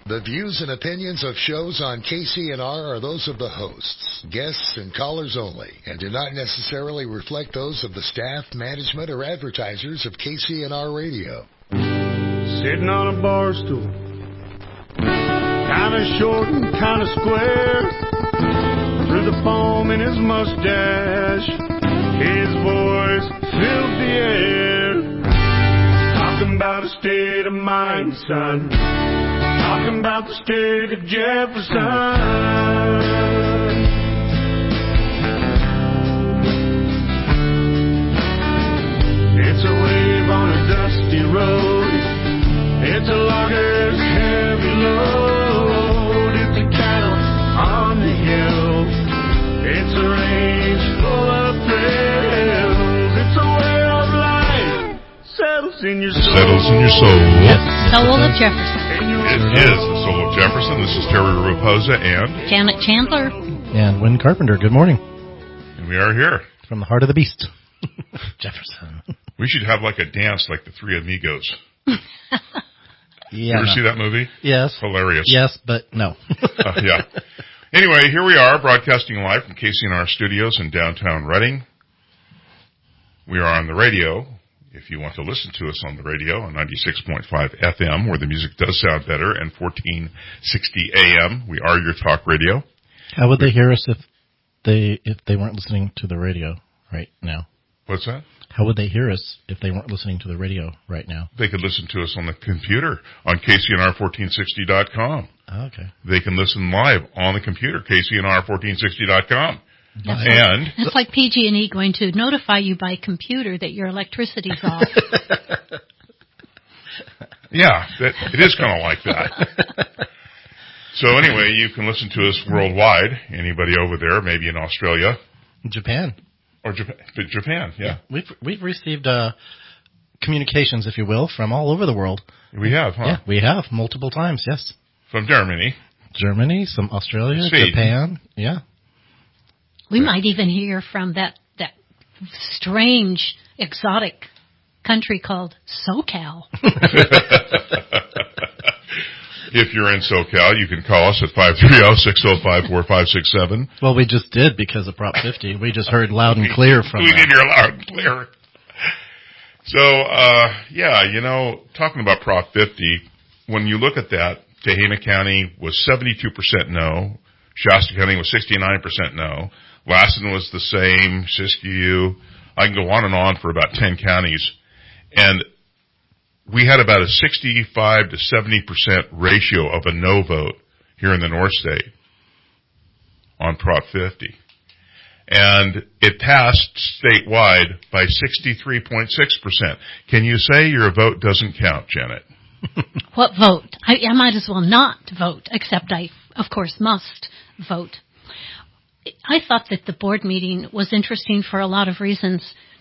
The views and opinions of shows on KCNR are those of the hosts, guests, and callers only, and do not necessarily reflect those of the staff, management, or advertisers of KCNR Radio. Sitting on a bar stool, kind of short and kind of square, through the foam in his mustache, his voice filled the air, talking about a state of mind, son. Talking about the state of Jefferson. It's a wave on a dusty road. It's a logger's heavy load. It's a cattle on the hill. It's a range full of thrills. It's a way of life. Settles in your soul. Settles in your soul. Yes. Soul of Jefferson. It is the Soul of Jefferson. This is Terry Raposa and Janet Chandler. And Wynn Carpenter. Good morning. And we are here. From the heart of the beast. Jefferson. We should have like a dance like the Three Amigos. You ever see that movie? Yes. Hilarious. Yes, but no. Yeah. Anyway, here we are broadcasting live from KCNR Studios in downtown Reading. We are on the radio. If you want to listen to us on the radio on 96.5 FM, where the music does sound better, and 1460 AM, we are your talk radio. How would they hear us if they weren't listening to the radio right now? What's that? How would they hear us if they weren't listening to the radio right now? They could listen to us on the computer on KCNR1460.com. Okay. They can listen live on the computer, KCNR1460.com. And it's like PG&E going to notify you by computer that your electricity's off. Yeah, it is kind of like that. So anyway, you can listen to us worldwide. Anybody over there, maybe in Australia, Japan, or Japan, yeah. We've received communications, if you will, from all over the world. We have, huh? Yeah, we have multiple times. Yes, from Germany, some Australia, Sweden. Japan, yeah. We might even hear from that strange, exotic country called SoCal. If you're in SoCal, you can call us at 530-605-4567. Well, we just did because of Prop 50. We just heard loud and clear from We did hear loud and clear. So, talking about Prop 50, when you look at that, Tehama County was 72% no. Shasta County was 69% no. Lassen was the same, Siskiyou. I can go on and on for about 10 counties. And we had about a 65 to 70% ratio of a no vote here in the North State on Prop 50. And it passed statewide by 63.6%. Can you say your vote doesn't count, Janet? What vote? I might as well not vote, except I, of course, must vote. I thought that the board meeting was interesting for a lot of reasons.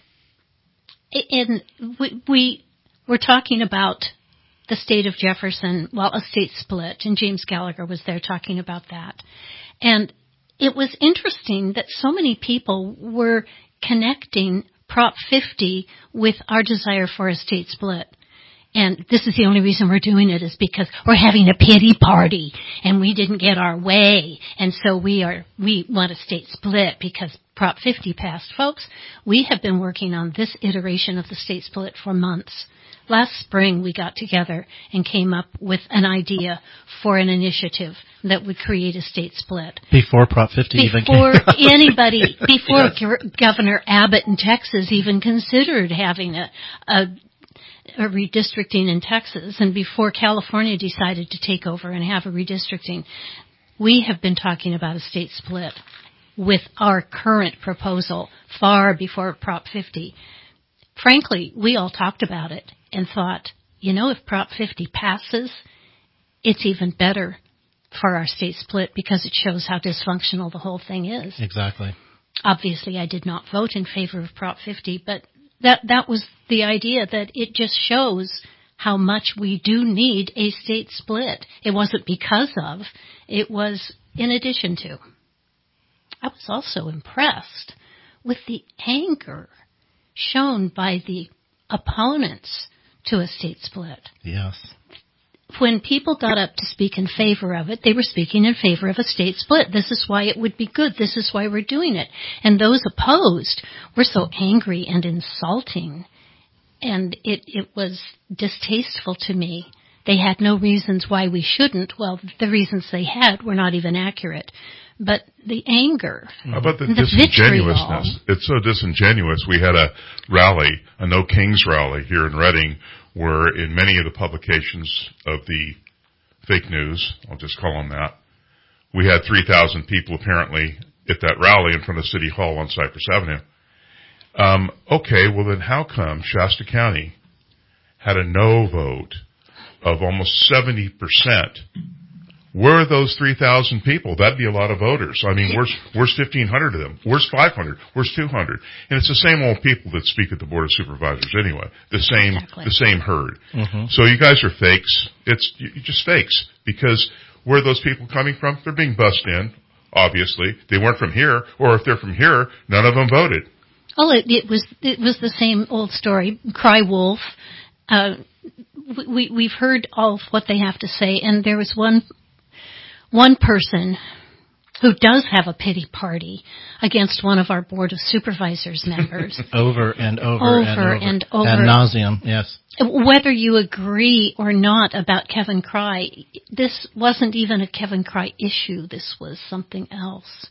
And we were talking about the state of Jefferson, a state split, and James Gallagher was there talking about that. And it was interesting that so many people were connecting Prop 50 with our desire for a state split. And this is the only reason we're doing it is because we're having a pity party and we didn't get our way. And so we want a state split because Prop 50 passed. Folks, we have been working on this iteration of the state split for months. Last spring we got together and came up with an idea for an initiative that would create a state split. Before Prop 50 even came. Before Governor Abbott in Texas even considered having a redistricting in Texas, and before California decided to take over and have a redistricting, we have been talking about a state split with our current proposal far before Prop 50. Frankly, we all talked about it and thought, if Prop 50 passes, it's even better for our state split because it shows how dysfunctional the whole thing is. Exactly. Obviously, I did not vote in favor of Prop 50, but that was the idea, that it just shows how much we do need a state split. It wasn't because of, it was in addition to. I was also impressed with the anger shown by the opponents to a state split. Yes. when people got up to speak in favor of it, they were speaking in favor of a state split. This is why it would be good. This is why we're doing it. And those opposed were so angry and insulting. And it was distasteful to me. They had no reasons why we shouldn't. Well, the reasons they had were not even accurate. But the anger, how about the vitriol. disingenuousness? It's so disingenuous. We had a rally, a No Kings rally here in Reading, where in many of the publications of the fake news, I'll just call them that, we had 3,000 people apparently at that rally in front of City Hall on Cypress Avenue. Okay, well then how come Shasta County had a no vote of almost 70%? Where are those 3,000 people? That'd be a lot of voters. I mean, where's 1,500 of them? Where's 500? Where's 200? And it's the same old people that speak at the Board of Supervisors anyway. The same herd. Mm-hmm. So you guys are fakes. You're just fakes. Because where are those people coming from? They're being bussed in, obviously. They weren't from here. Or if they're from here, none of them voted. Well, it was the same old story. Cry wolf. We've heard all of what they have to say, and there was one person who does have a pity party against one of our Board of Supervisors members. Over and over. Ad nauseum, yes. Whether you agree or not about Kevin Cry, this wasn't even a Kevin Cry issue. This was something else.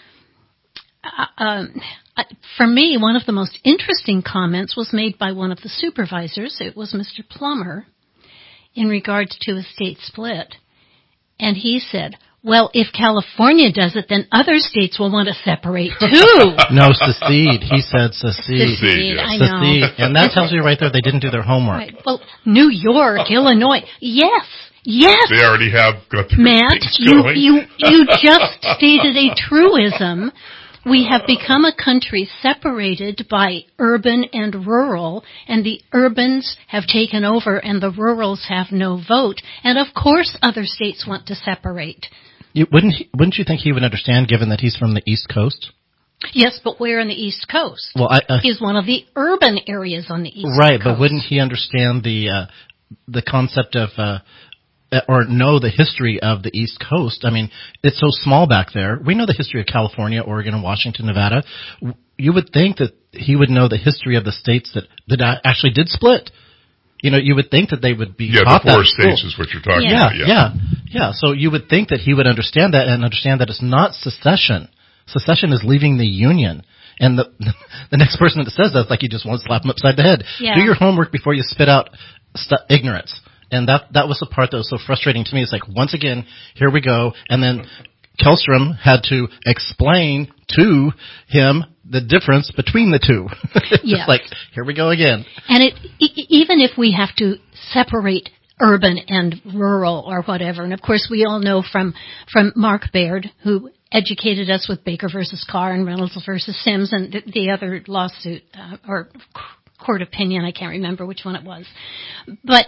For me, one of the most interesting comments was made by one of the supervisors. It was Mr. Plummer in regards to a state split. And he said, well, if California does it, then other states will want to separate too. No, secede. He said secede. Secede, I know. Secede. And that tells you right there they didn't do their homework. Right. Well, New York, Illinois, yes. They already have got their Matt, going. you just stated a truism. We have become a country separated by urban and rural, and the urbans have taken over and the rurals have no vote. And of course other states want to separate. Wouldn't you think he would understand, given that he's from the East Coast? Yes, but where on the East Coast? Well, he's one of the urban areas on the East Coast. Right, but wouldn't he understand the concept of or know the history of the East Coast? I mean, it's so small back there. We know the history of California, Oregon, and Washington, Nevada. You would think that he would know the history of the states that actually did split. You know, you would think that they would be taught the four that states is what you're talking about. Yeah. So you would think that he would understand that and understand that it's not secession. Secession is leaving the Union. And the next person that says that, like, you just want to slap him upside the head. Yeah. Do your homework before you spit out ignorance. And that was the part that was so frustrating to me. It's like, once again, here we go. And then Kellstrom had to explain to him the difference between the two. Just like, here we go again. And even if we have to separate urban and rural or whatever, and of course we all know from Mark Baird, who educated us with Baker versus Carr and Reynolds versus Sims and the other lawsuit or court opinion, I can't remember which one it was. But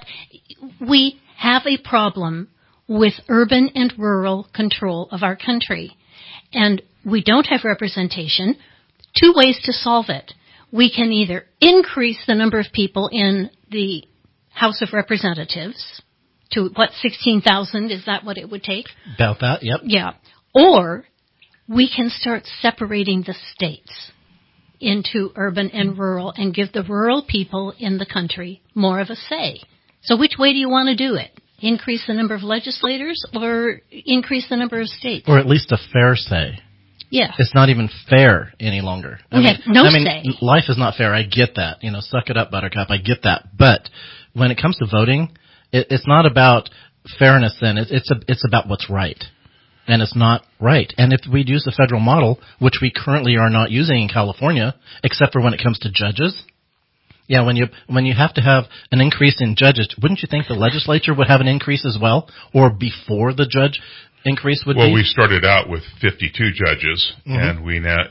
we have a problem with urban and rural control of our country. And we don't have representation. Two ways to solve it. We can either increase the number of people in the House of Representatives to, 16,000? Is that what it would take? About that, yep. Yeah. Or we can start separating the states into urban and rural and give the rural people in the country more of a say. So which way do you want to do it? Increase the number of legislators or increase the number of states? Or at least a fair say. Yeah. It's not even fair any longer. We have no say. Life is not fair. I get that. Suck it up, Buttercup. I get that. But when it comes to voting, it's not about fairness then. It's about what's right. And it's not right. And if we use the federal model, which we currently are not using in California, except for when it comes to judges, when you have to have an increase in judges, wouldn't you think the legislature would have an increase as well, or before the judge increase would be? Well, we started out with 52 judges, and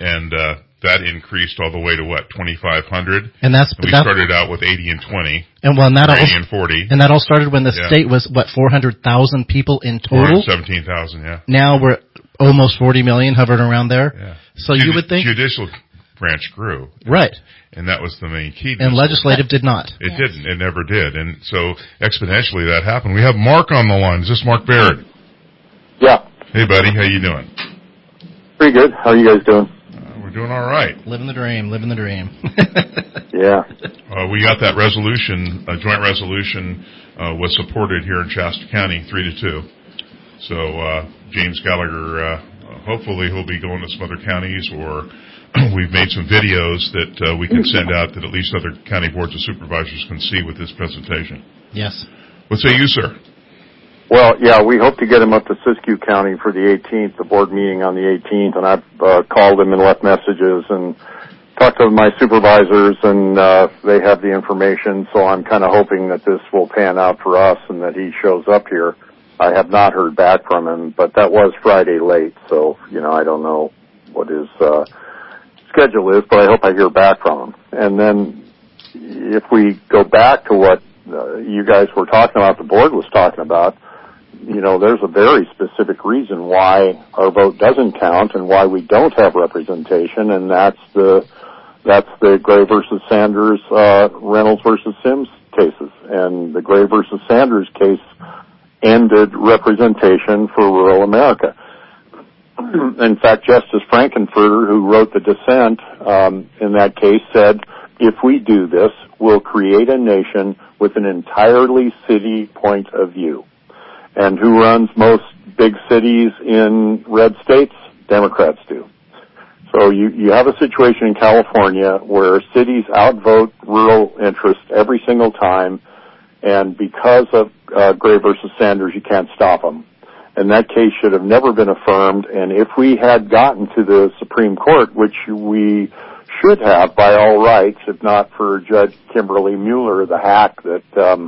that increased all the way to 2,500. And we started out with 80 and 20. And 80 and 40. And that all started when the state was 400,000 people in total. 17,000, yeah. Now we're almost 40 million, hovering around there. Yeah. So you would think judicial branch grew. Right. And that was the main key. And legislative did not. It didn't. It never did. And so exponentially that happened. We have Mark on the line. Is this Mark Baird? Yeah. Hey, buddy. How you doing? Pretty good. How are you guys doing? We're doing all right. Living the dream. Yeah. We got that resolution, a joint resolution was supported here in Shasta County, 3-2. So James Gallagher, hopefully he'll be going to some other counties, or we've made some videos that we can send out that at least other county boards of supervisors can see with this presentation. Yes. What say you, sir? Well, yeah, we hope to get him up to Siskiyou County for the 18th, the board meeting on the 18th, and I've called him and left messages and talked to my supervisors, and they have the information, so I'm kind of hoping that this will pan out for us and that he shows up here. I have not heard back from him, but that was Friday late, so, I don't know what his schedule is, but I hope I hear back from him. And then if we go back to what you guys were talking about, the board was talking about, there's a very specific reason why our vote doesn't count and why we don't have representation, and that's the Gray versus Sanders, Reynolds versus Sims cases. And the Gray versus Sanders case ended representation for rural America. In fact, Justice Frankenfurter, who wrote the dissent in that case, said, if we do this, we'll create a nation with an entirely city point of view. And who runs most big cities in red states? Democrats do. So you have a situation in California where cities outvote rural interests every single time, and because of Gray versus Sanders, you can't stop them. And that case should have never been affirmed, and if we had gotten to the Supreme Court, which we should have by all rights, if not for Judge Kimberly Mueller, the hack that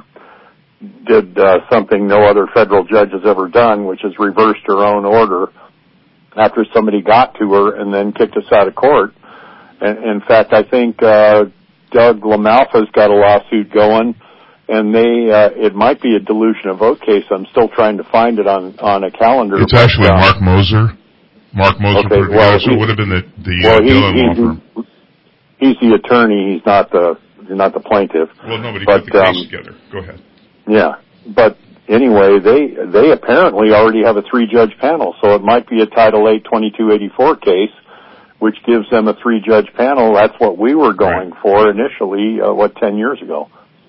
did something no other federal judge has ever done, which is reversed her own order after somebody got to her and then kicked us out of court. And in fact, I think Doug LaMalfa's got a lawsuit going, and it might be a dilution of vote case. I'm still trying to find it on a calendar. It's actually Mark Moser. Mark Moser, okay, well, so it would have been the Dillon law firm. He's the attorney. He's not the plaintiff. Well, nobody put the case together. Go ahead. Yeah, but anyway, they apparently already have a 3-judge panel, so it might be a Title 8 2284 case, which gives them a 3-judge panel. That's what we were going for initially, 10 years ago.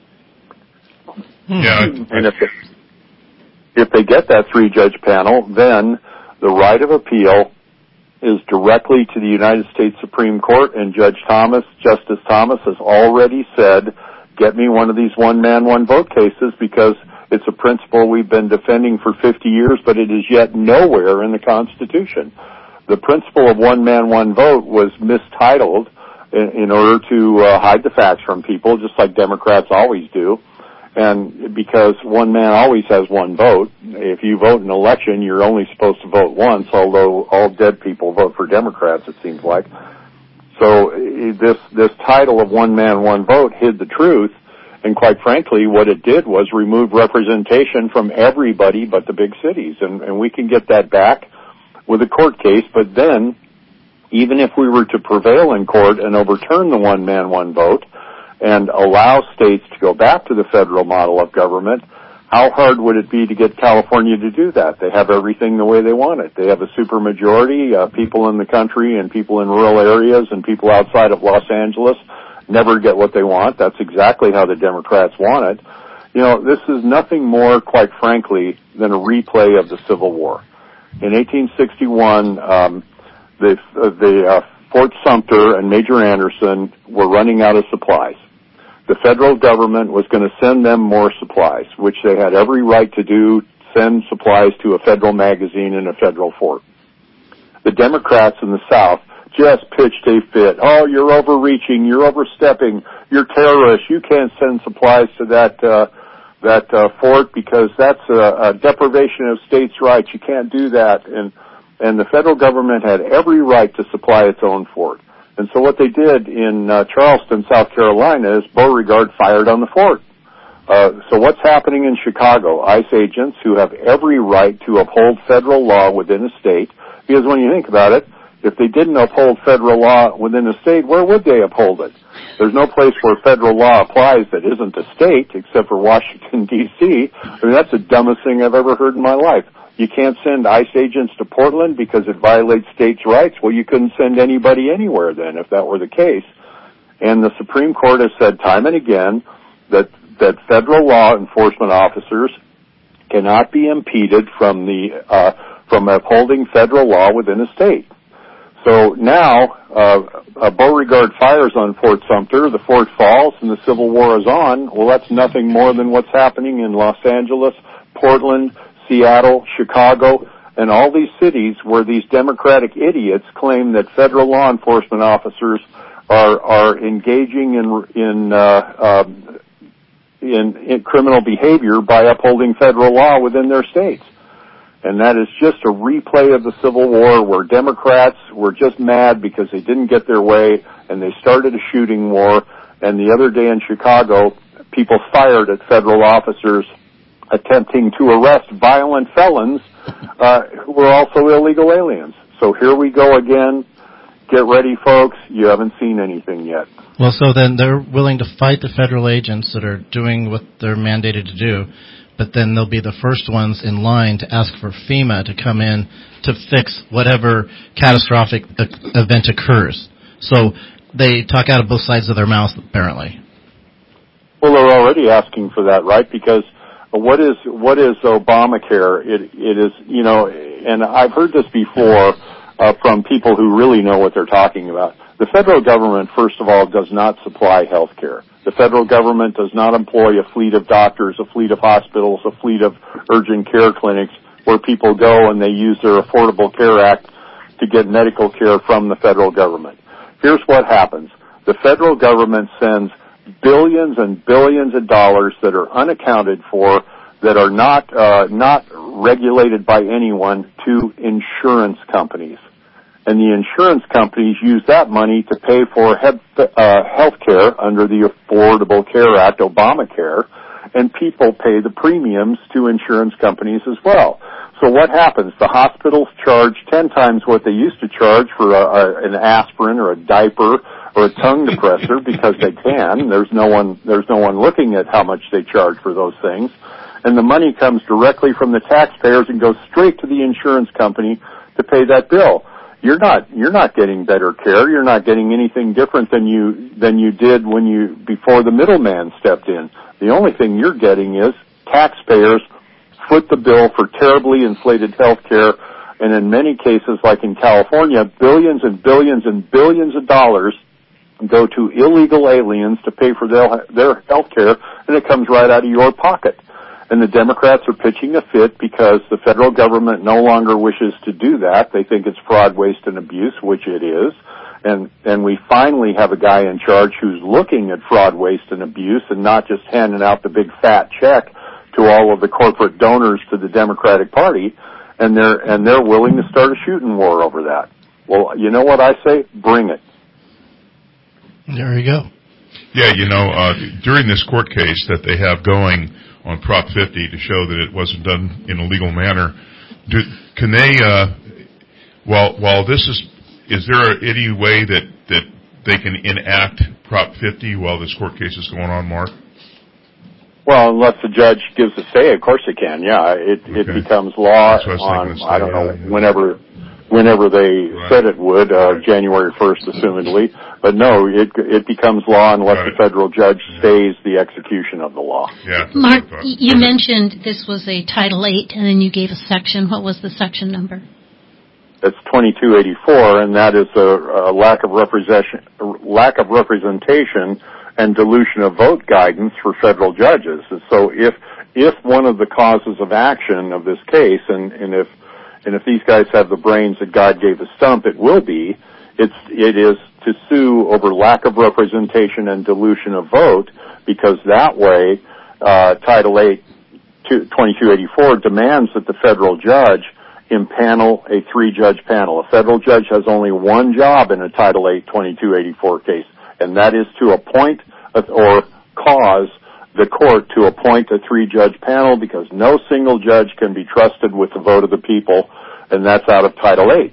Yeah. And if they get that 3-judge panel, then the right of appeal is directly to the United States Supreme Court, and Justice Thomas has already said, get me one of these one-man, one-vote cases, because it's a principle we've been defending for 50 years, but it is yet nowhere in the Constitution. The principle of one-man, one-vote was mistitled in order to hide the facts from people, just like Democrats always do. And because one man always has one vote, if you vote in an election, you're only supposed to vote once, although all dead people vote for Democrats, it seems like. So this title of one man, one vote hid the truth, and quite frankly, what it did was remove representation from everybody but the big cities, and we can get that back with a court case. But then, even if we were to prevail in court and overturn the one man, one vote, and allow states to go back to the federal model of government, how hard would it be to get California to do that? They have everything the way they want it. They have a supermajority, people in the country and people in rural areas and people outside of Los Angeles never get what they want. That's exactly how the Democrats want it. This is nothing more, quite frankly, than a replay of the Civil War. In 1861, Fort Sumter and Major Anderson were running out of supplies. The federal government was going to send them more supplies, which they had every right to do, send supplies to a federal magazine in a federal fort. The Democrats in the South just pitched a fit. Oh, you're overreaching, you're overstepping, you're terrorists, you can't send supplies to that fort because that's a deprivation of states' rights, you can't do that. And the federal government had every right to supply its own fort. And so what they did in Charleston, South Carolina, is Beauregard fired on the fort. So what's happening in Chicago? ICE agents who have every right to uphold federal law within a state, because when you think about it, If they didn't uphold federal law within a state, where would they uphold it? There's no place where federal law applies that isn't a state, except for Washington, D.C. I mean, that's the dumbest thing I've ever heard in my life. You can't send ICE agents to Portland because it violates states' rights. Well, you couldn't send anybody anywhere then if that were the case. And the Supreme Court has said time and again that federal law enforcement officers cannot be impeded from upholding federal law within a state. So now, Beauregard fires on Fort Sumter, the fort falls, and the Civil War is on. Well, that's nothing more than what's happening in Los Angeles, Portland, Seattle, Chicago, and all these cities where these Democratic idiots claim that federal law enforcement officers are engaging in criminal behavior by upholding federal law within their states. And that is just a replay of the Civil War where Democrats were just mad because they didn't get their way and they started a shooting war. And the other day in Chicago, people fired at federal officers attempting to arrest violent felons who were also illegal aliens. So here we go again. Get ready, folks. You haven't seen anything yet. Well, so then they're willing to fight the federal agents that are doing what they're mandated to do, but then they'll be the first ones in line to ask for FEMA to come in to fix whatever catastrophic event occurs. So they talk out of both sides of their mouths, apparently. Well, they're already asking for that, right? Because what is Obamacare? It is, and I've heard this before from people who really know what they're talking about. The federal government, first of all, does not supply health care. The federal government does not employ a fleet of doctors, a fleet of hospitals, a fleet of urgent care clinics where people go and they use their Affordable Care Act to get medical care from the federal government. Here's what happens. The federal government sends billions and billions of dollars that are unaccounted for, that are not regulated by anyone, to insurance companies. And the insurance companies use that money to pay for health care under the Affordable Care Act, Obamacare, and people pay the premiums to insurance companies as well. So what happens? The hospitals charge 10 times what they used to charge for an aspirin or a diaper or a tongue depressor because they can. There's no one looking at how much they charge for those things. And the money comes directly from the taxpayers and goes straight to the insurance company to pay that bill. You're not getting better care. You're not getting anything different than you did before the middleman stepped in. The only thing you're getting is taxpayers foot the bill for terribly inflated health care, and in many cases, like in California, billions and billions and billions of dollars go to illegal aliens to pay for their health care, and it comes right out of your pocket. And the Democrats are pitching a fit because the federal government no longer wishes to do that. They think it's fraud, waste, and abuse, which it is. And we finally have a guy in charge who's looking at fraud, waste, and abuse and not just handing out the big fat check to all of the corporate donors to the Democratic Party. And they're willing to start a shooting war over that. Well, you know what I say? Bring it. There you go. Yeah, during this court case that they have going on Prop 50 to show that it wasn't done in a legal manner, can they, while this is there any way that they can enact Prop 50 while this court case is going on, Mark? Well, unless the judge gives a say, of course it can. Yeah, it becomes law on, I don't know, whenever they said it would, January 1st, assumedly. But no, it becomes law unless the federal judge stays the execution of the law. Yeah, Mark, you mentioned this was a Title VIII, and then you gave a section. What was the section number? It's 2284, and that is a lack of representation and dilution of vote guidance for federal judges. And so if one of the causes of action of this case, and if these guys have the brains that God gave a stump, it will be, it is to sue over lack of representation and dilution of vote, because that way, Title VIII, 2284 demands that the federal judge impanel a 3-judge panel. A federal judge has only one job in a Title VIII 2284 case, and that is to appoint or cause the court to appoint a 3-judge panel, because no single judge can be trusted with the vote of the people, and that's out of Title VIII.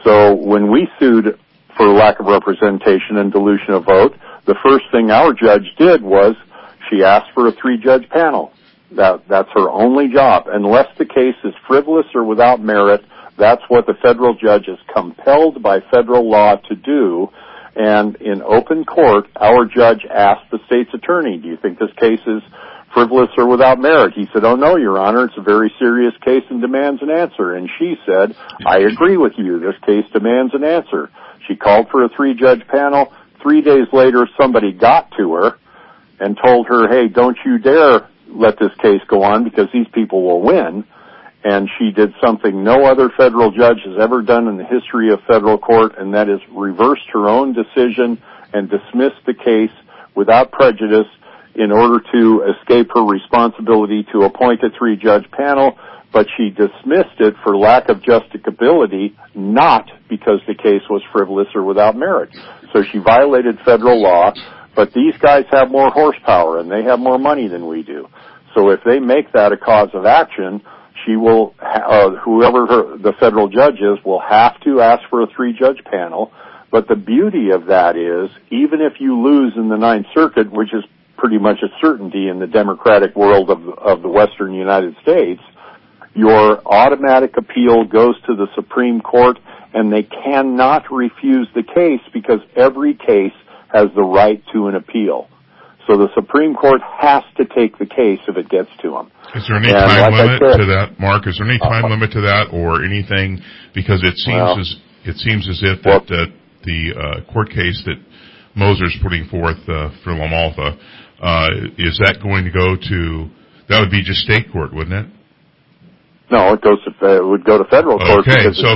So when we sued for lack of representation and dilution of vote, the first thing our judge did was she asked for a 3-judge panel. That's her only job. Unless the case is frivolous or without merit, that's what the federal judge is compelled by federal law to do. And in open court, our judge asked the state's attorney, do you think this case is frivolous or without merit? He said, oh no, Your Honor, it's a very serious case and demands an answer. And she said, I agree with you, this case demands an answer. She called for a 3-judge panel. 3 days later, somebody got to her and told her, hey, don't you dare let this case go on because these people will win. And she did something no other federal judge has ever done in the history of federal court, and that is reversed her own decision and dismissed the case without prejudice in order to escape her responsibility to appoint a 3-judge panel, but she dismissed it for lack of justicability, not because the case was frivolous or without merit. So she violated federal law, but these guys have more horsepower and they have more money than we do. So if they make that a cause of action, she will, whoever the federal judge is, will have to ask for a 3-judge panel. But the beauty of that is, even if you lose in the Ninth Circuit, which is pretty much a certainty in the democratic world of the Western United States, your automatic appeal goes to the Supreme Court, and they cannot refuse the case because every case has the right to an appeal. So the Supreme Court has to take the case if it gets to them. Is there any time limit to that, Mark? Is there any time limit to that, or anything? Because it seems as if that the court case that Moser's putting forth for La Malfa, is that going to go to? That would be just state court, wouldn't it? No, it would go to federal court. Okay, so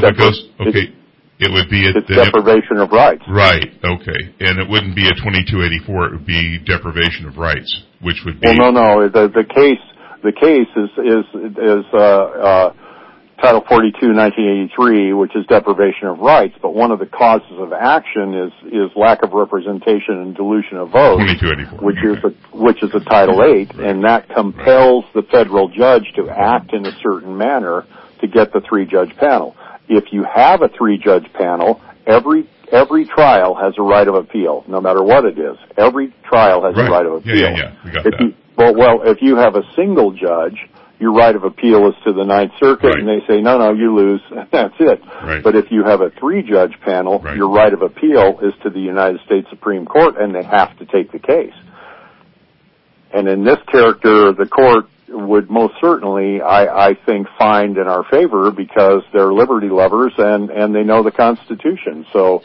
it would be it's deprivation of rights. Right. Okay, and it wouldn't be a 2284. It would be deprivation of rights, which would be. Well, no. The case is Title 42, 1983, which is deprivation of rights. But one of the causes of action is lack of representation and dilution of votes, 2284, which is a Title 8, right. And that compels the federal judge to act in a certain manner to get the 3-judge panel. If you have a 3-judge panel, every trial has a right of appeal, no matter what it is. Every trial has a right of appeal. Yeah, we got that. If you have a single judge, your right of appeal is to the Ninth Circuit, right. And they say, no, you lose, that's it. Right. But if you have a 3-judge panel, right. Your right of appeal is to the United States Supreme Court, and they have to take the case. And in this character, the court would most certainly, I think, find in our favor because they're liberty lovers and they know the Constitution. So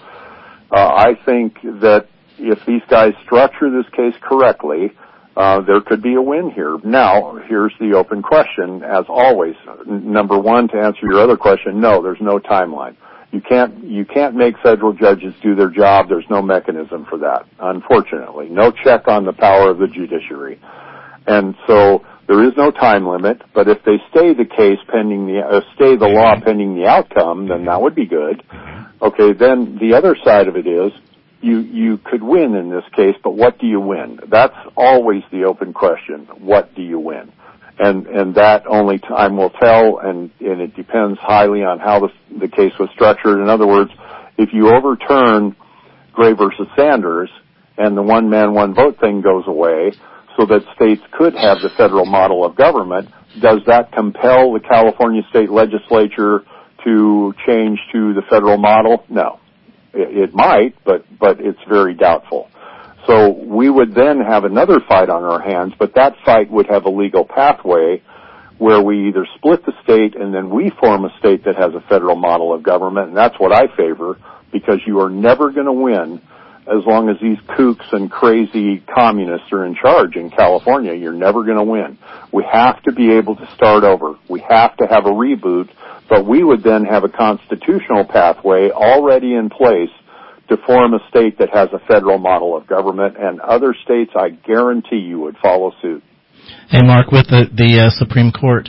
I think that if these guys structure this case correctly, there could be a win here. Now, here's the open question, as always. Number one, to answer your other question, no, there's no timeline. You can't make federal judges do their job. There's no mechanism for that, unfortunately. No check on the power of the judiciary. And so there is no time limit, but if they stay the case stay the law pending the outcome, then that would be good. Okay, then the other side of it is, you could win in this case, but what do you win? That's always the open question. What do you win? And that only time will tell, and it depends highly on how the case was structured. In other words, if you overturn Gray versus Sanders and the one-man, one-vote thing goes away so that states could have the federal model of government, does that compel the California state legislature to change to the federal model? No. It might, but it's very doubtful. So we would then have another fight on our hands, but that fight would have a legal pathway where we either split the state and then we form a state that has a federal model of government, and that's what I favor, because you are never going to win as long as these kooks and crazy communists are in charge in California. You're never going to win. We have to be able to start over. We have to have a reboot, but we would then have a constitutional pathway already in place to form a state that has a federal model of government, and other states, I guarantee you, would follow suit. Hey, Mark, with the Supreme Court,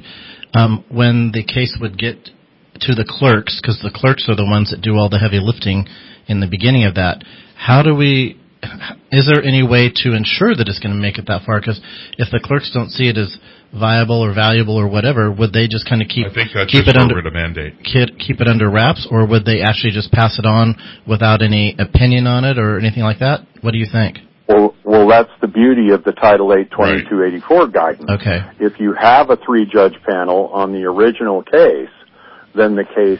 when the case would get to the clerks, because the clerks are the ones that do all the heavy lifting in the beginning of that, is there any way to ensure that it's going to make it that far? Because if the clerks don't see it as viable or valuable or whatever, would they just kind of keep I think that's keep just it under a mandate. Keep it under wraps, or would they actually just pass it on without any opinion on it or anything like that? What do you think? Well, that's the beauty of the Title VIII 2284 guidance. Okay. If you have a 3-judge panel on the original case, then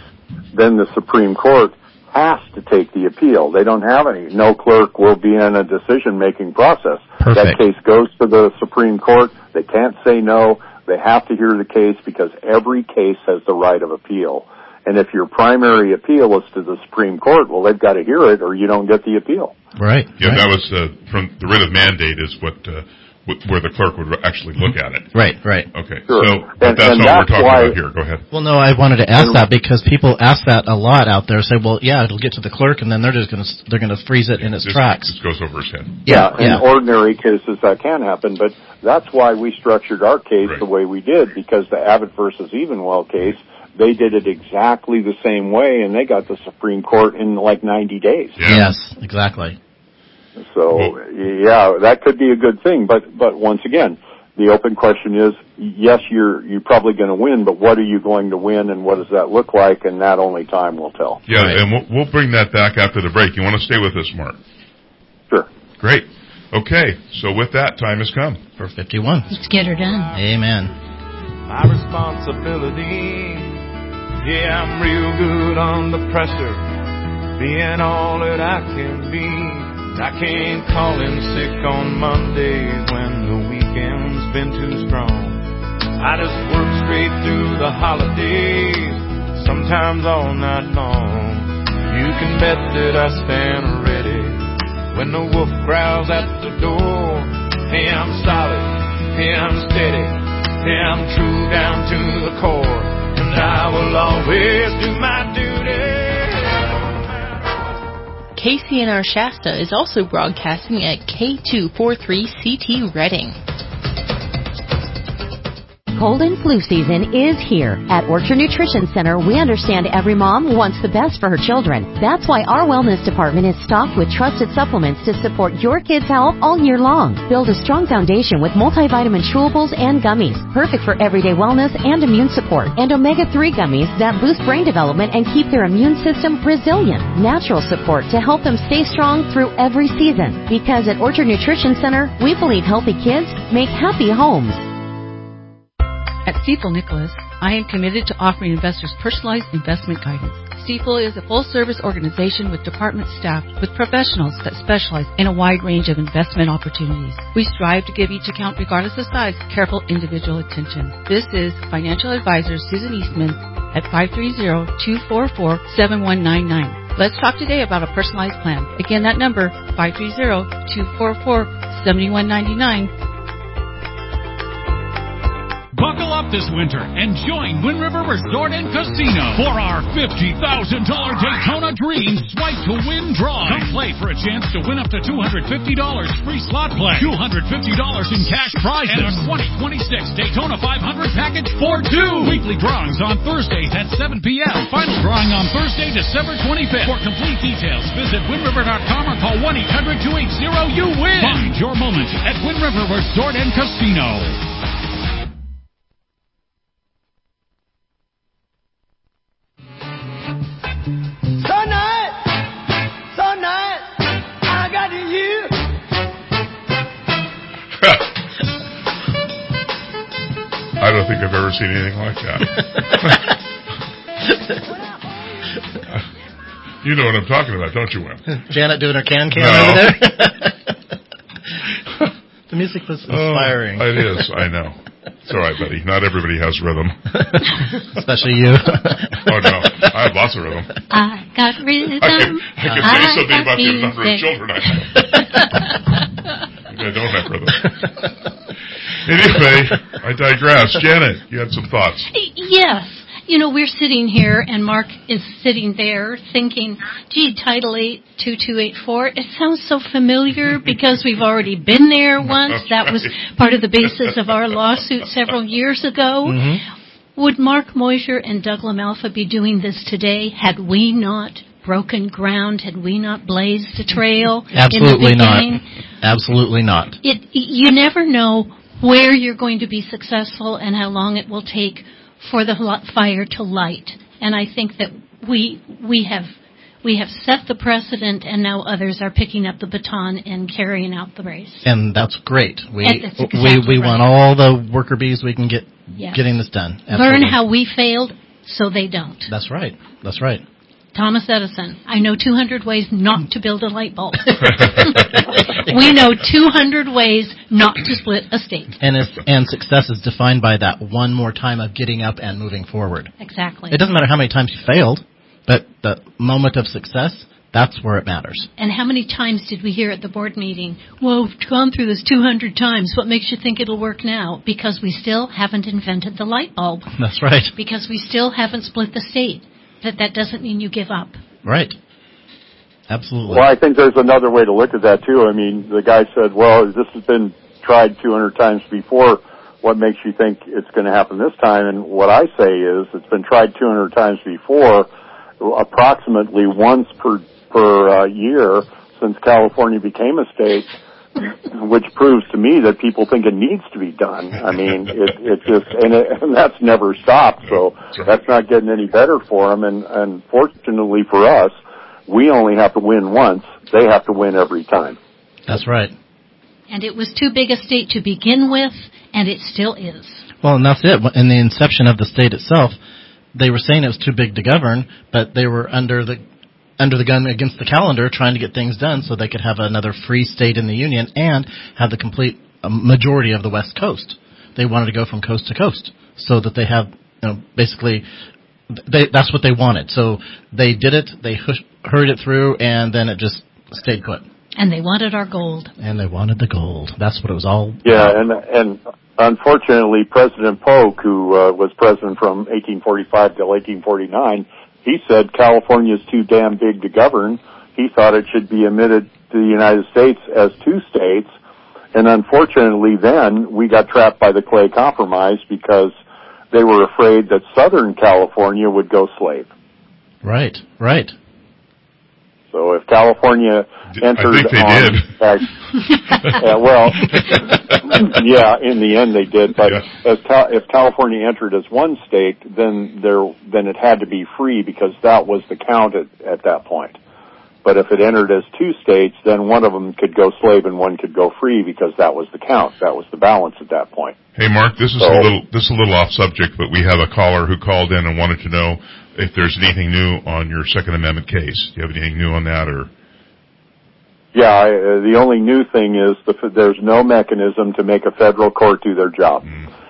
the Supreme Court has to take the appeal. They don't have any. No clerk will be in a decision-making process. Perfect. That case goes to the Supreme Court. They can't say no. They have to hear the case because every case has the right of appeal. And if your primary appeal is to the Supreme Court, well, they've got to hear it or you don't get the appeal. Right. Yeah, right. that was from the writ of mandate is where the clerk would actually look at it. Right. Okay. Sure. So that's not what we're talking about here. Go ahead. Well, no, I wanted to ask that because people ask that a lot out there. Say, well, yeah, it'll get to the clerk, and then they're going to freeze it in its tracks. This goes over his head. Yeah. In ordinary cases, that can happen, but that's why we structured our case the way we did, because the Abbott versus Evenwell case, they did it exactly the same way, and they got the Supreme Court in like 90 days. Yeah. Yes, exactly. So, yeah, that could be a good thing. But once again, the open question is, yes, you're probably going to win, but what are you going to win, and what does that look like? And that only time will tell. Yeah, right. And we'll bring that back after the break. You want to stay with us, Mark? Sure. Great. Okay, so with that, time has come. For 51. Let's get her done. Amen. My responsibility, yeah, I'm real good under pressure, being all that I can be. I can't call in sick on Mondays when the weekend's been too strong. I just work straight through the holidays, sometimes all night long. You can bet that I stand ready when the wolf growls at the door. Hey, I'm solid, hey, I'm steady, hey, I'm true down to the core, and I will always do my duty. KCNR Shasta is also broadcasting at K243CT Redding. Cold and flu season is here. At Orchard Nutrition Center, we understand every mom wants the best for her children. That's why our wellness department is stocked with trusted supplements to support your kids' health all year long. Build a strong foundation with multivitamin chewables and gummies, perfect for everyday wellness and immune support. And omega-3 gummies that boost brain development and keep their immune system resilient. Natural support to help them stay strong through every season. Because at Orchard Nutrition Center, we believe healthy kids make happy homes. At Stifel Nicholas, I am committed to offering investors personalized investment guidance. Stifel is a full-service organization with department staffed with professionals that specialize in a wide range of investment opportunities. We strive to give each account, regardless of size, careful individual attention. This is financial advisor Susan Eastman at 530-244-7199. Let's talk today about a personalized plan. Again, that number, 530-244-7199. Buckle up this winter and join Wind River Resort and Casino for our $50,000 Daytona Dreams Swipe to Win draw. Come play for a chance to win up to $250 free slot play, $250 in cash prizes, and a 2026 Daytona 500 package for two. Weekly drawings on Thursdays at 7 p.m. Final drawing on Thursday, December 25th. For complete details, visit WindRiver.com or call 1-800-280-YOU-WIN. Find your moment at Wind River Resort and Casino. I don't think I've ever seen anything like that. You know what I'm talking about, don't you, Wim? Janet doing her can over there? The music was inspiring. Oh, it is, I know. It's all right, buddy. Not everybody has rhythm. Especially you. Oh, no. I have lots of rhythm. I got rhythm. I can say something about the number of children I have. I don't have rhythm. Anyway, I digress. Janet, you had some thoughts. Yes. You know, we're sitting here, and Mark is sitting there thinking, gee, Title VIII 2284, it sounds so familiar because we've already been there once. That was part of the basis of our lawsuit several years ago. Mm-hmm. Would Mark Moisier and Doug LaMalfa be doing this today had we not broken ground, had we not blazed a trail? Absolutely not. Absolutely not. You never know where you're going to be successful and how long it will take for the fire to light. And I think that we have set the precedent, and now others are picking up the baton and carrying out the race. And that's great. We exactly want all the worker bees we can get getting this done. Absolutely. Learn how we failed so they don't. That's right. That's right. Thomas Edison, I know 200 ways not to build a light bulb. We know 200 ways not to split a state. And success is defined by that one more time of getting up and moving forward. Exactly. It doesn't matter how many times you failed, but the moment of success, that's where it matters. And how many times did we hear at the board meeting, well, we've gone through this 200 times. What makes you think it'll work now? Because we still haven't invented the light bulb. That's right. Because we still haven't split the state. But that doesn't mean you give up. Right. Absolutely. Well, I think there's another way to look at that, too. I mean, the guy said, well, this has been tried 200 times before. What makes you think it's going to happen this time? And what I say is it's been tried 200 times before, approximately once per year since California became a state, which proves to me that people think it needs to be done. I mean, and that's never stopped, so that's not getting any better for them. And fortunately for us, we only have to win once. They have to win every time. That's right. And it was too big a state to begin with, and it still is. Well, and that's it. In the inception of the state itself, they were saying it was too big to govern, but they were under the gun against the calendar trying to get things done so they could have another free state in the Union and have the complete majority of the West Coast. They wanted to go from coast to coast so that they have, basically, that's what they wanted. So they did it, they hurried it through, and then it just stayed put. And they wanted our gold. And they wanted the gold. That's what it was all Yeah, and unfortunately, President Polk, who was president from 1845 till 1849, he said California is too damn big to govern. He thought it should be admitted to the United States as two states. And unfortunately then, we got trapped by the Clay Compromise because they were afraid that Southern California would go slave. Right, right. So if California entered I think they did. Yeah, in the end they did. But if California entered as one state, then it had to be free because that was the count at that point. But if it entered as two states, then one of them could go slave and one could go free because that was the count. That was the balance at that point. Hey, Mark, this is a little off subject, but we have a caller who called in and wanted to know if there's anything new on your Second Amendment case. Do you have anything new on that, or? Yeah, the only new thing is there's no mechanism to make a federal court do their job.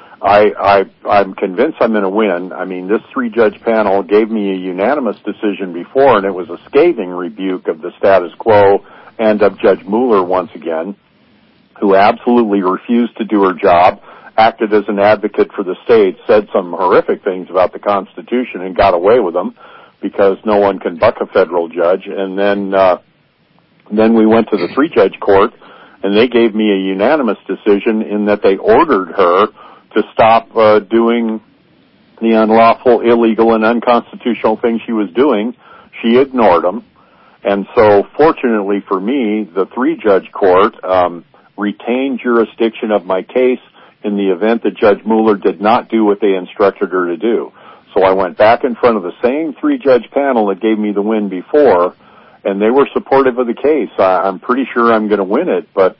I'm convinced I'm going to win. I mean, this three-judge panel gave me a unanimous decision before, and it was a scathing rebuke of the status quo and of Judge Mueller once again, who absolutely refused to do her job, acted as an advocate for the state, said some horrific things about the Constitution and got away with them because no one can buck a federal judge. And then we went to the three-judge court, and they gave me a unanimous decision in that they ordered her to stop doing the unlawful, illegal, and unconstitutional things she was doing. She ignored them. And so, fortunately for me, the three-judge court retained jurisdiction of my case in the event that Judge Mueller did not do what they instructed her to do. So I went back in front of the same three-judge panel that gave me the win before, and they were supportive of the case. I'm pretty sure I'm going to win it, but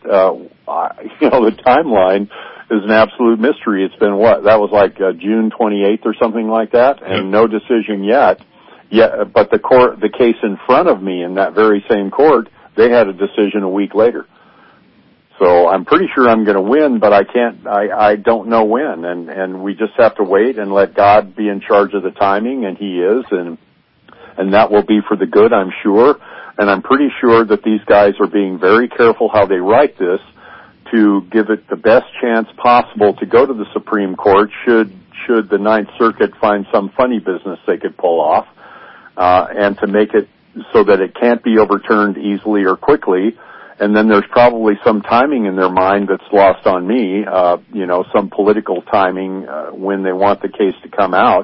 the timeline is an absolute mystery. It's been that was like June 28th or something like that, and no decision yet. Yeah, but the case in front of me in that very same court, they had a decision a week later. So I'm pretty sure I'm going to win, but I don't know when, and we just have to wait and let God be in charge of the timing, and He is, and that will be for the good, I'm sure. And I'm pretty sure that these guys are being very careful how they write this to give it the best chance possible to go to the Supreme Court should the Ninth Circuit find some funny business they could pull off, and to make it so that it can't be overturned easily or quickly. And then there's probably some timing in their mind that's lost on me, some political timing when they want the case to come out,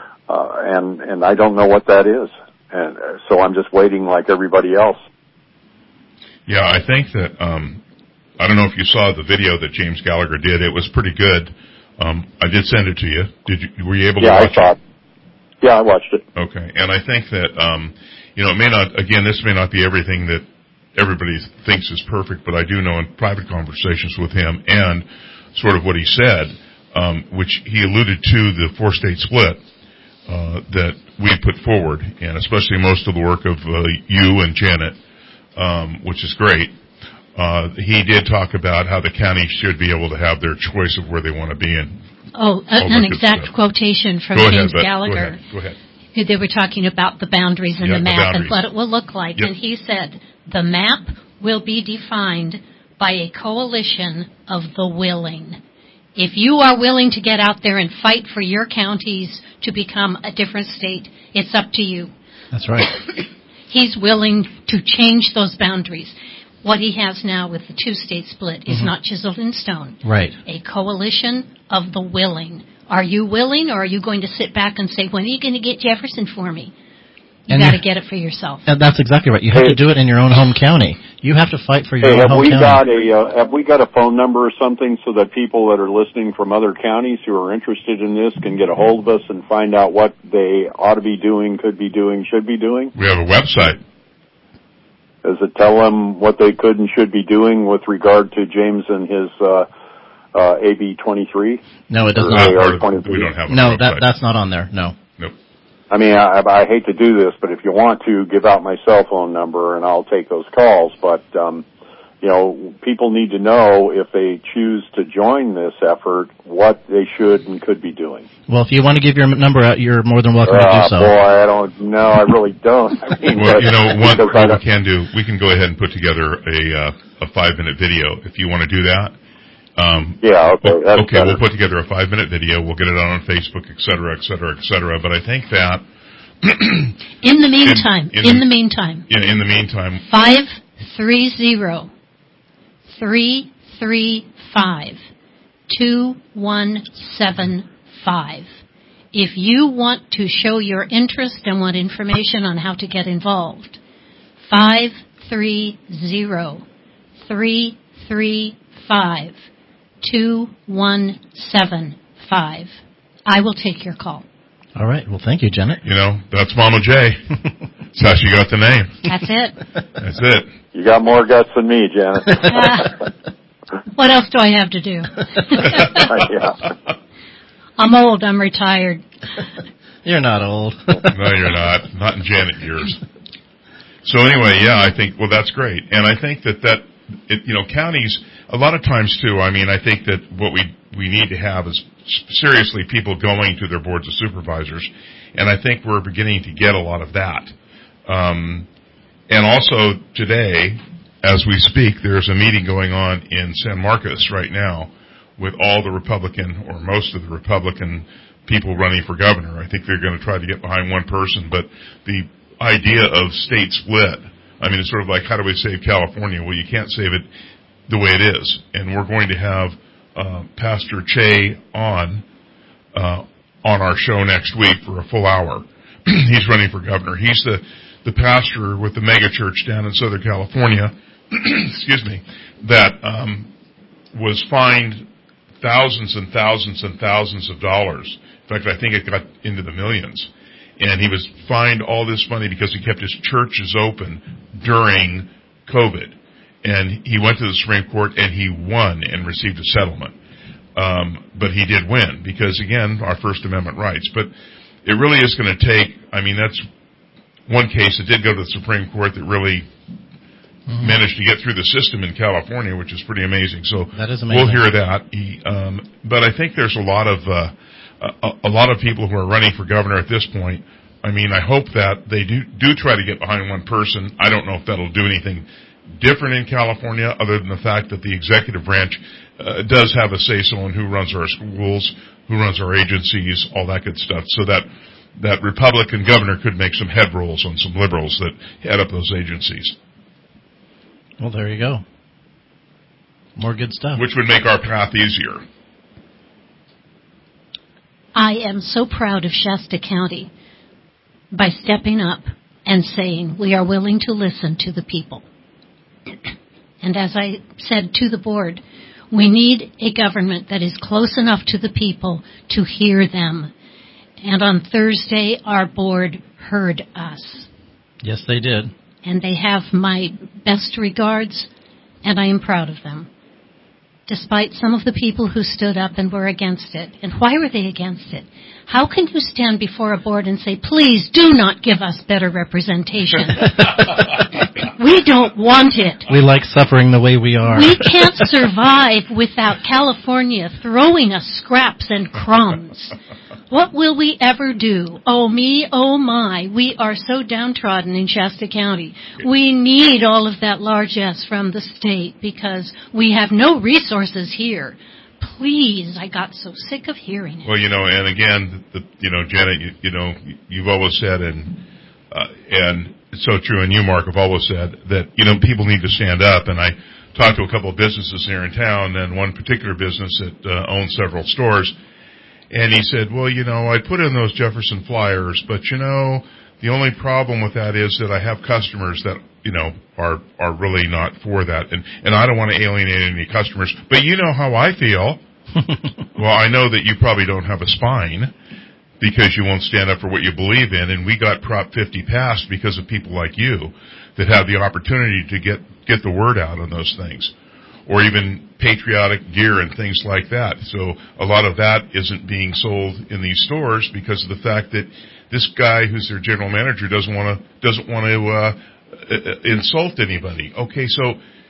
and I don't know what that is. And so I'm just waiting like everybody else. Yeah, I think that I don't know if you saw the video that James Gallagher did. It was pretty good. I did send it to you. Were you able to watch it? Yeah, I saw it. Yeah, I watched it. Okay. And I think that, it may not, again, this may not be everything that everybody thinks is perfect, but I do know in private conversations with him and sort of what he said, which he alluded to the 4-state split that we put forward, and especially most of the work of you and Janet, which is great. He did talk about how the county should be able to have their choice of where they want to be in. An exact quotation from James Gallagher. Go ahead. They were talking about the boundaries and the map and what it will look like. Yep. And he said, the map will be defined by a coalition of the willing. If you are willing to get out there and fight for your counties to become a different state, it's up to you. That's right. He's willing to change those boundaries. What he has now with the 2-state split is not chiseled in stone. Right. A coalition of the willing. Are you willing, or are you going to sit back and say, when are you going to get Jefferson for me? You got to get it for yourself. And that's exactly right. You have to do it in your own home county. You have to fight for your own home county. Have we got a phone number or something so that people that are listening from other counties who are interested in this can get a hold of us and find out what they ought to be doing, could be doing, should be doing? We have a website. Does it tell them what they could and should be doing with regard to James and his AB 23? No, it does not. We don't have a No, website. that's not on there. No. Nope. I mean, I hate to do this, but if you want to, give out my cell phone number and I'll take those calls. But, people need to know if they choose to join this effort, what they should and could be doing. Well, if you want to give your number out, you're more than welcome to do so. Boy, I don't know. I really don't. I mean, well, what we can do, we can go ahead and put together a 5-minute video if you want to do that. Okay. We'll put together a 5-minute video. We'll get it out on Facebook, et cetera, et cetera, et cetera. But I think that in the meantime, 530-335-2175. If you want to show your interest and want information on how to get involved, 530-335-2175. I will take your call. All right. Well, thank you, Janet. That's Mama J. That's how she got the name. That's it. That's it. You got more guts than me, Janet. What else do I have to do? I'm old. I'm retired. You're not old. No, you're not. Not in Janet years. So anyway, I think, that's great. And I think that counties, a lot of times too, I mean, I think that what we need to have is seriously people going to their boards of supervisors. And I think we're beginning to get a lot of that. And also today, as we speak, there's a meeting going on in San Marcos right now with all the Republican, or most of the Republican people running for governor. I think they're going to try to get behind one person, but the idea of state split, I mean, it's sort of like, how do we save California? Well, you can't save it the way it is. And we're going to have Pastor Che on our show next week for a full hour. He's running for governor. He's the pastor with the mega church down in Southern California, excuse me, that was fined thousands and thousands and thousands of dollars. In fact, I think it got into the millions. And he was fined all this money because he kept his churches open during COVID. And he went to the Supreme Court and he won and received a settlement. But he did win because, again, our First Amendment rights. But it really is going to take, I mean, that's one case that did go to the Supreme Court that really managed to get through the system in California, which is pretty amazing. So that is amazing. We'll hear that. But I think there's a lot of people who are running for governor at this point. I mean, I hope that they do try to get behind one person. I don't know if that'll do anything different in California, other than the fact that the executive branch does have a say-so on who runs our schools, who runs our agencies, all that good stuff. So that Republican governor could make some head rolls on some liberals that head up those agencies. Well, there you go. More good stuff. Which would make our path easier. I am so proud of Shasta County by stepping up and saying we are willing to listen to the people. And as I said to the board, we need a government that is close enough to the people to hear them. And on Thursday, our board heard us. Yes, they did. And they have my best regards, and I am proud of them. Despite some of the people who stood up and were against it. And why were they against it? How can you stand before a board and say, please do not give us better representation? We don't want it. We like suffering the way we are. We can't survive without California throwing us scraps and crumbs. What will we ever do? Oh me, oh my, we are so downtrodden in Shasta County. We need all of that largesse from the state because we have no resources here. Please, I got so sick of hearing it. Well, and again, Janet, you've always said, and it's so true, and you, Mark, have always said that, people need to stand up. And I talked to a couple of businesses here in town, and one particular business that owns several stores. And he said, well, I put in those Jefferson flyers, but the only problem with that is that I have customers that, are really not for that. And I don't want to alienate any customers. But you know how I feel. Well, I know that you probably don't have a spine because you won't stand up for what you believe in. And we got Prop 50 passed because of people like you that have the opportunity to get the word out on those things. Or even patriotic gear and things like that. So a lot of that isn't being sold in these stores because of the fact that this guy who's their general manager doesn't want to insult anybody. Okay, so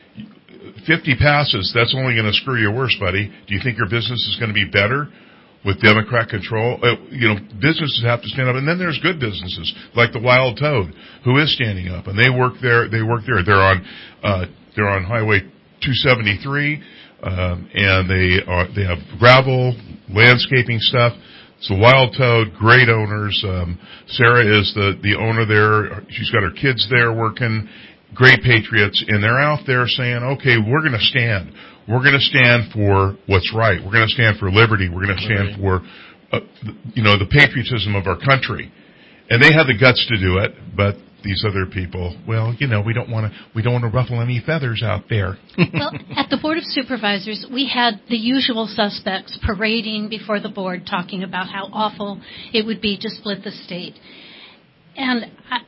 50 passes, that's only going to screw you worse, buddy. Do you think your business is going to be better with Democrat control? Businesses have to stand up, and then there's good businesses like the Wild Toad, who is standing up, and they work there. They're on Highway 273, and they have gravel, landscaping stuff. It's the Wild Toad, great owners. Sarah is the owner there. She's got her kids there working, great patriots, and they're out there saying, okay, we're going to stand. We're going to stand for what's right. We're going to stand for liberty. We're going to stand for, the patriotism of our country. And they have the guts to do it, but these other people, well, we don't want to ruffle any feathers out there. Well, at the Board of Supervisors, we had the usual suspects parading before the board talking about how awful it would be to split the state. And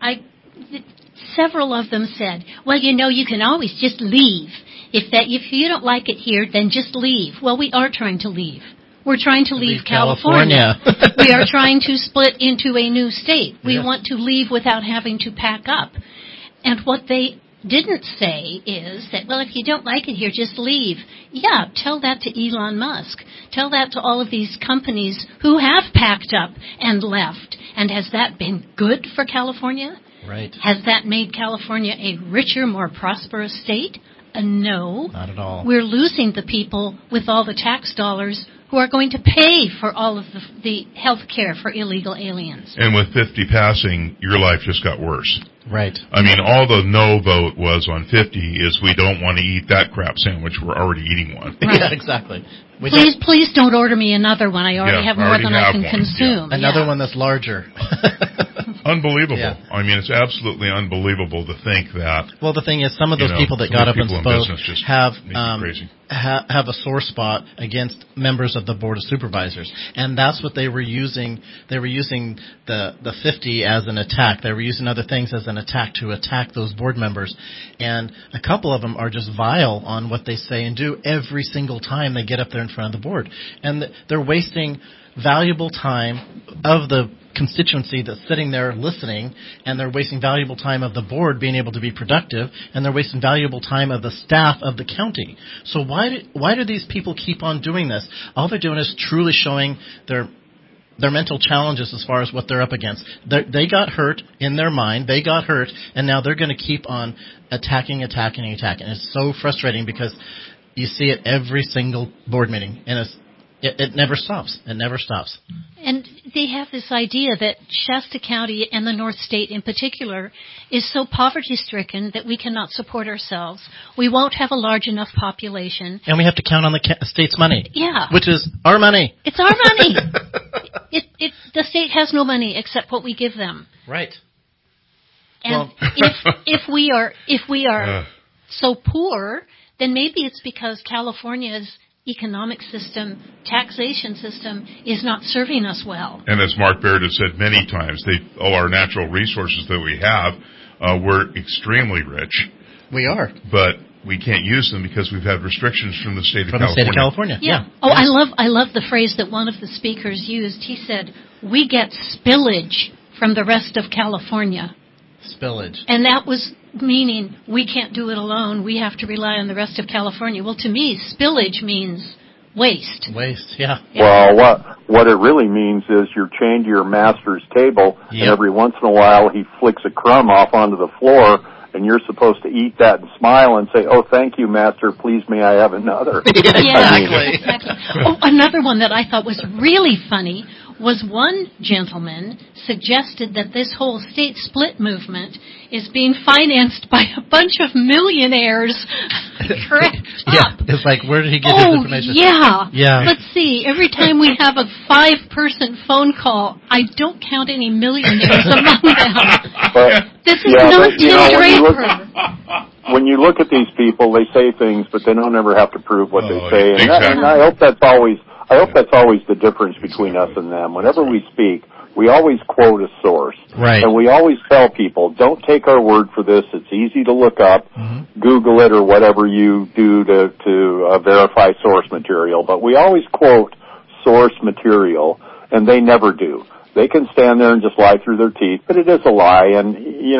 several of them said, well, you can always just leave. If you don't like it here, then just leave. Well, we are trying to leave. We're trying to leave California. We are trying to split into a new state. We want to leave without having to pack up. And what they didn't say is that, well, if you don't like it here, just leave. Yeah, tell that to Elon Musk. Tell that to all of these companies who have packed up and left. And has that been good for California? Right. Has that made California a richer, more prosperous state? No. Not at all. We're losing the people with all the tax dollars who are going to pay for all of the health care for illegal aliens. And with 50 passing, your life just got worse. Right. I mean, all the no vote was on 50 is we don't want to eat that crap sandwich. We're already eating one. Right. Yeah, exactly. Please don't order me another one. I already have more than I can consume. Yeah. Another one that's larger. Unbelievable. Yeah. I mean, it's absolutely unbelievable to think that. Well, the thing is, some of those people that got up and spoke have a sore spot against members of the Board of Supervisors, and that's what they were using. They were using the 50 as an attack. They were using other things as an attack to attack those board members, and a couple of them are just vile on what they say and do every single time they get up there in front of the board, and they're wasting valuable time of the constituency that's sitting there listening, and they're wasting valuable time of the board being able to be productive, and they're wasting valuable time of the staff of the county. So why do these people keep on doing this? All they're doing is truly showing their mental challenges as far as what they're up against. They got hurt in their mind. They got hurt, and now they're going to keep on attacking. It's so frustrating because you see it every single board meeting, and it never stops. It never stops. And they have this idea that Shasta County and the North State in particular is so poverty-stricken that we cannot support ourselves. We won't have a large enough population. And we have to count on the state's money. Yeah. Which is our money. It's our money. The state has no money except what we give them. Right. And if we are so poor, then maybe it's because California's economic system, taxation system, is not serving us well. And as Mark Baird has said many times, all our natural resources that we have, we're extremely rich. We are. But we can't use them because we've had restrictions from the state of California. From the state of California, yeah. Oh, yes. I love the phrase that one of the speakers used. He said, "We get spillage from the rest of California." Spillage. And that was meaning we can't do it alone. We have to rely on the rest of California. Well, to me, spillage means waste. Waste, yeah. Well, what it really means is you're chained to your master's table, and every once in a while he flicks a crumb off onto the floor, and you're supposed to eat that and smile and say, "Oh, thank you, Master. Please may I have another?" Exactly. Oh, another one that I thought was really funny was one gentleman suggested that this whole state split movement is being financed by a bunch of millionaires. Correct? Yeah, it's like, where did he get his information? Yeah. Let's see. Every time we have a 5-person phone call, I don't count any millionaires among them. This is not Tim Draper. When you look at these people, they say things, but they don't ever have to prove what they say. Exactly. And I hope that's always the difference between us and them. Whenever we speak, we always quote a source. Right. And we always tell people, don't take our word for this. It's easy to look up, Google it, or whatever you do to verify source material. But we always quote source material, and they never do. They can stand there and just lie through their teeth, but it is a lie. And,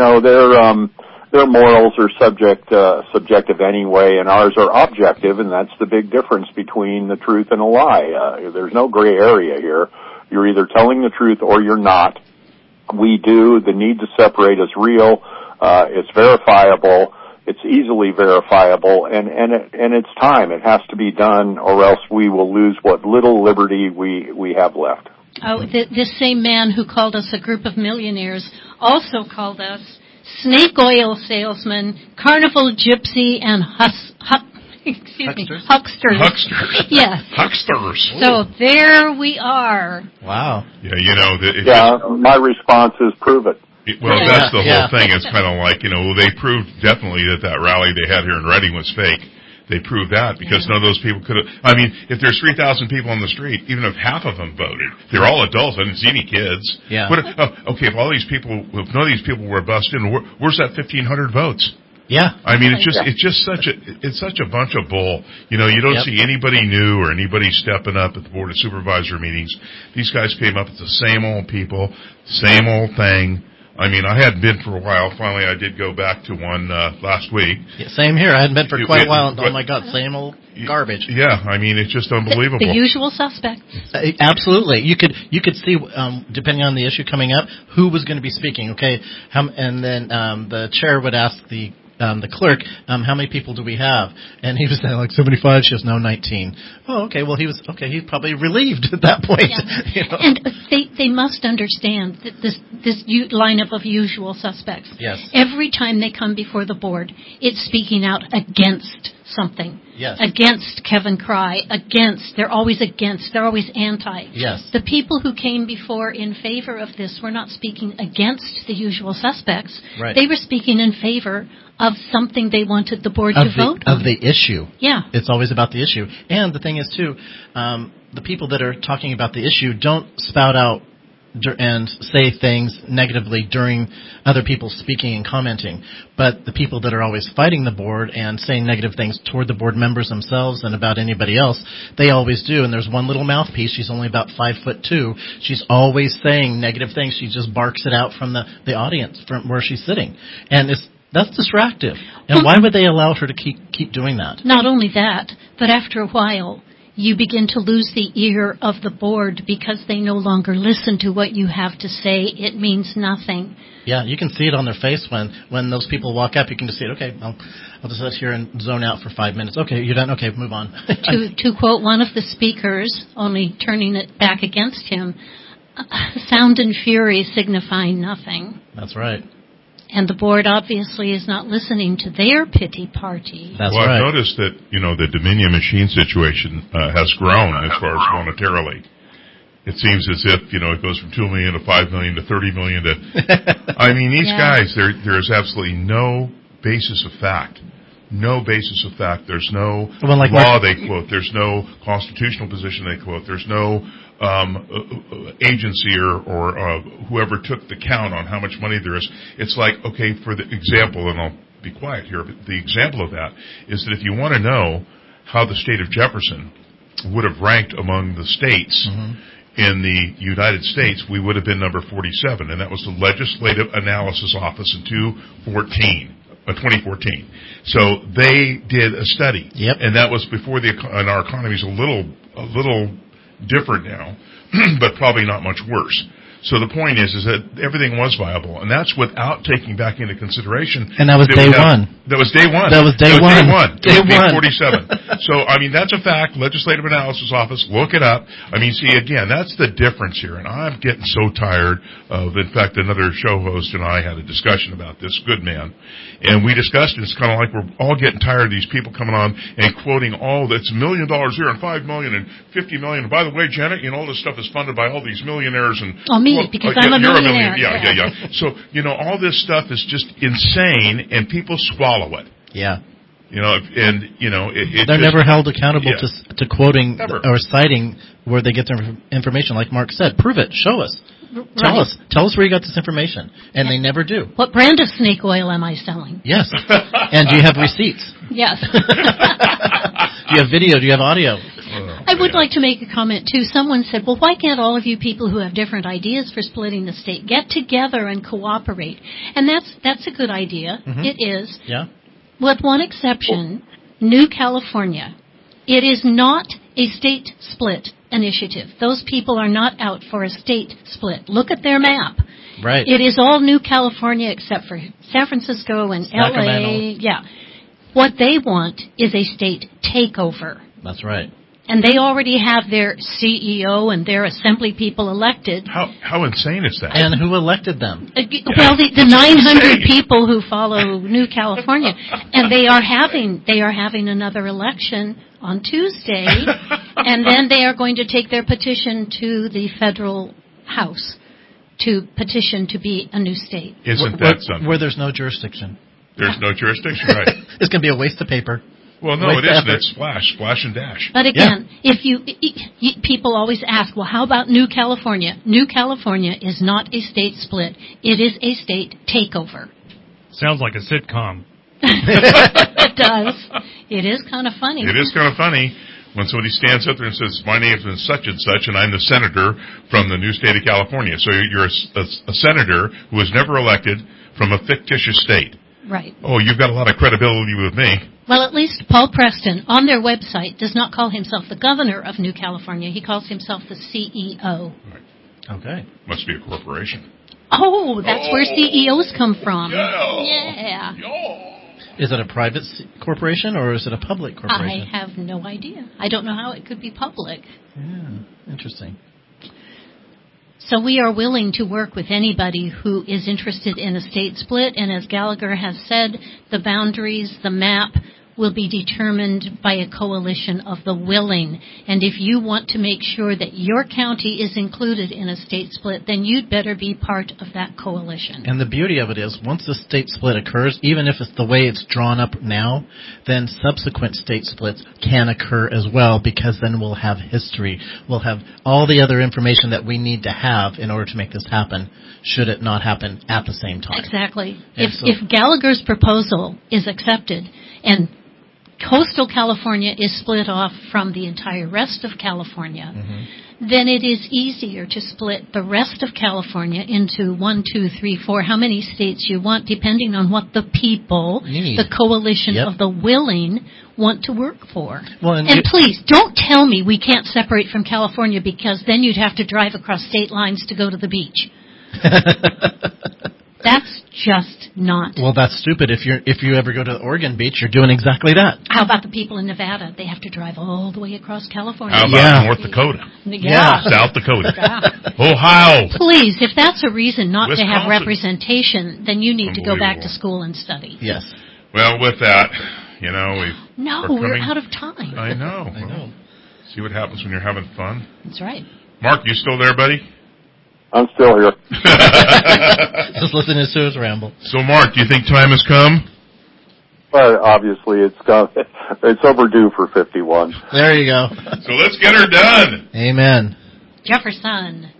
their morals are subjective anyway, and ours are objective, and that's the big difference between the truth and a lie. There's no gray area here. You're either telling the truth or you're not. We do. The need to separate is real. It's verifiable. It's easily verifiable, and it's time. It has to be done, or else we will lose what little liberty we have left. Oh, this same man who called us a group of millionaires also called us snake oil salesman, carnival gypsy, and hucksters. Hucksters. Yes. Hucksters. So there we are. Wow. Yeah, my response is prove it. Well, that's the whole thing. It's kind of like, they proved definitely that rally they had here in Reading was fake. They proved that because none of those people could have. I mean, if there's 3,000 people on the street, even if half of them voted, they're all adults. I didn't see any kids. Yeah. If none of these people were busted in, where's that 1,500 votes? Yeah. I mean, it's just such a bunch of bull. You don't see anybody new or anybody stepping up at the Board of Supervisor meetings. These guys came up with the same old people, same old thing. I mean, I hadn't been for a while. Finally, I did go back to one last week. Yeah, same here. I hadn't been for quite a while. Oh, my God, same old garbage. Yeah, I mean, it's just unbelievable. The usual suspects. Absolutely. You could see, depending on the issue coming up, who was going to be speaking. Okay, and then the chair would ask the clerk, how many people do we have? And he was saying, like 75. She goes, no, 19. Oh, okay. Well, he's probably relieved at that point. Yeah. And they must understand that this lineup of usual suspects. Yes. Every time they come before the board, it's speaking out against something. Yes. Against Kevin Cry. They're always against. They're always anti. Yes. The people who came before in favor of this were not speaking against the usual suspects. Right. They were speaking in favor of something they wanted the board to vote on. Of the issue. Yeah. It's always about the issue. And the thing is, too, the people that are talking about the issue don't spout out and say things negatively during other people speaking and commenting. But the people that are always fighting the board and saying negative things toward the board members themselves and about anybody else, they always do. And there's one little mouthpiece. She's only about 5'2". She's always saying negative things. She just barks it out from the audience, from where she's sitting. And that's distractive. And why would they allow her to keep doing that? Not only that, but after a while, you begin to lose the ear of the board because they no longer listen to what you have to say. It means nothing. Yeah, you can see it on their face when those people walk up. You can just see it. Okay, I'll just sit here and zone out for 5 minutes. Okay, you're done. Okay, move on. To quote one of the speakers, only turning it back against him, sound and fury signify nothing. That's right. And the board obviously is not listening to their pity party. That's right. I've noticed that, the Dominion machine situation has grown as far as monetarily. It seems as if, it goes from $2 million to $5 million to $30 million to... I mean, these guys, there's absolutely no basis of fact no basis of fact. There's no like law they quote. There's no constitutional position they quote. There's no agency or whoever took the count on how much money there is. It's like, okay, for the example, and I'll be quiet here, but the example of that is that if you want to know how the state of Jefferson would have ranked among the states in the United States, we would have been number 47, and that was the Legislative Analysis Office in 2014. So they did a study, and that was before and our economy is a little different now, but probably not much worse. So the point is that everything was viable, and that's without taking back into consideration. And that was day one. That was day one. That was day one. Day 47. So, I mean, that's a fact. Legislative Analysis Office, look it up. I mean, see, again, that's the difference here. And I'm getting so tired of, in fact, another show host and I had a discussion about this, good man. And we discussed it. It's kind of like we're all getting tired of these people coming on and quoting all that's $1 million here and $5 million and $50 million. And by the way, Janet, all this stuff is funded by all these millionaires and because I'm a millionaire. Yeah. So, all this stuff is just insane, and people swallow it. Yeah. They're never held accountable to quoting or citing where they get their information. Like Mark said, prove it. Show us. Tell us where you got this information. And they never do. What brand of snake oil am I selling? Yes. And do you have receipts? Yes. Do you have video? Do you have audio? I would like to make a comment, too. Someone said, well, why can't all of you people who have different ideas for splitting the state get together and cooperate? And that's a good idea. Mm-hmm. It is. Yeah. With one exception, New California. It is not a state split initiative. Those people are not out for a state split. Look at their map. Right. It is all New California except for San Francisco and L.A. Yeah. What they want is a state takeover. That's right. And they already have their CEO and their assembly people elected. How insane is that? And who elected them? Well, the 900 people who follow New California, and they are having another election on Tuesday, and then they are going to take their petition to the federal House to petition to be a new state. Isn't that something? Where there's no jurisdiction. There's no jurisdiction, right? It's going to be a waste of paper. Well, no, it isn't. It's splash and dash. But again, if people always ask, well, how about New California? New California is not a state split. It is a state takeover. Sounds like a sitcom. It does. It is kind of funny. It is kind of funny when somebody stands up there and says, my name is such and such, and I'm the senator from the new state of California. So you're a senator who was never elected from a fictitious state. Right. Oh, you've got a lot of credibility with me. Well, at least Paul Preston, on their website, does not call himself the governor of New California. He calls himself the CEO. Right. Okay. Must be a corporation. Oh, that's where CEOs come from. Yeah. Is it a private corporation or is it a public corporation? I have no idea. I don't know how it could be public. Yeah, interesting. So we are willing to work with anybody who is interested in a state split, and as Gallagher has said, the boundaries, the map, will be determined by a coalition of the willing. And if you want to make sure that your county is included in a state split, then you'd better be part of that coalition. And the beauty of it is, once the state split occurs, even if it's the way it's drawn up now, then subsequent state splits can occur as well, because then we'll have history. We'll have all the other information that we need to have in order to make this happen, should it not happen at the same time. Exactly. If Gallagher's proposal is accepted, and coastal California is split off from the entire rest of California, then it is easier to split the rest of California into 1, 2, 3, 4, how many states you want, depending on what the people, the coalition of the willing, want to work for. Well, and please, don't tell me we can't separate from California, because then you'd have to drive across state lines to go to the beach. That's just not. Well, that's stupid. If you ever go to the Oregon beach, you're doing exactly that. How about the people in Nevada? They have to drive all the way across California. How about North Dakota? Yeah. South Dakota. Ohio. Please, if that's a reason not to have representation, then you need to go back to school and study. Yes. Well, with that, we're out of time. I know. See what happens when you're having fun? That's right. Mark, you still there, buddy? I'm still here. Just listening to his ramble. So, Mark, do you think time has come? But obviously, it's overdue for 51. There you go. So let's get her done. Amen. Jefferson.